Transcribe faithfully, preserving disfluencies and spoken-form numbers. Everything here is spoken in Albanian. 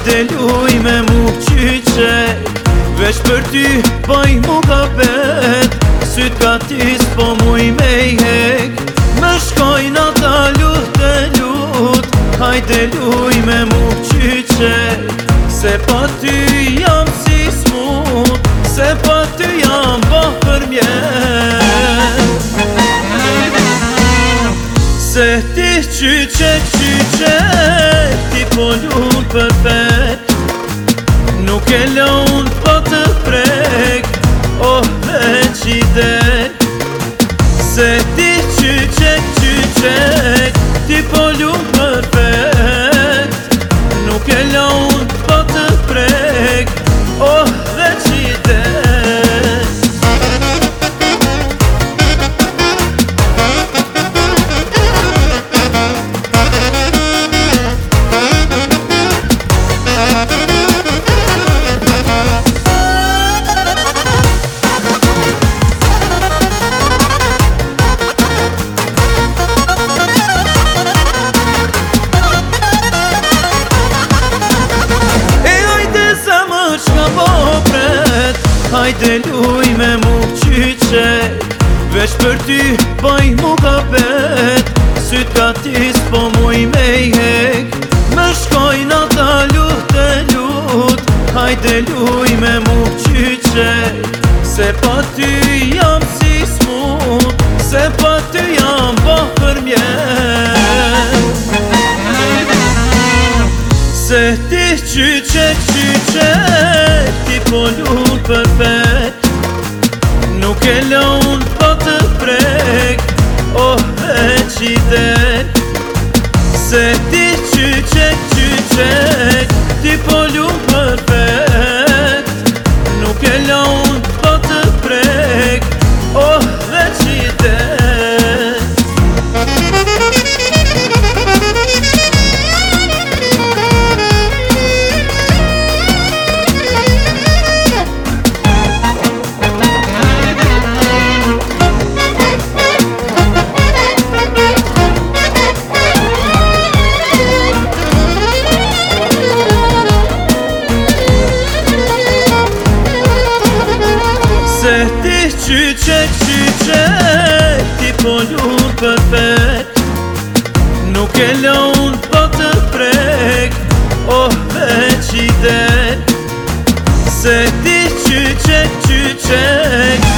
hajde luj me mu qyqe, veç për ty baj mu ka bet, syt ka ti s'po muj me i hek, me shkojna ta lut e lut, hajde luj me mu qyqe, se pa ty jam si smut, se pa ty jam bah për mjet. Se ti qyqe qyqe, ti po lut për vet, nuk e laun pa të prek, oh veç i dek. Se ti qyqe qyqe, ti po lut për vet, nuk e laun pa të prek, oh veç i dek. Hajde luj me mu qyqe, veç për ty baj mu ka bet, syt ka ti s'po muj me i hek, me shkojna ta lut e lut, hajde luj me mu qyqe, se pa ty jam si smut, se pa ty jam bah për mjet. Se ti qyqe qyqe, ti po lut për vet, nuk e laun pa të prek, oh veç i dek. Se ti qyqe qyqe, ti po lut për vet, nuk e laun pa të prek, oh veç i dek. Se ti qyqe qyqe, ti po lut për vet, nuk e laun pa të prek, oh veç i dek. Se ti qyqe qyqe,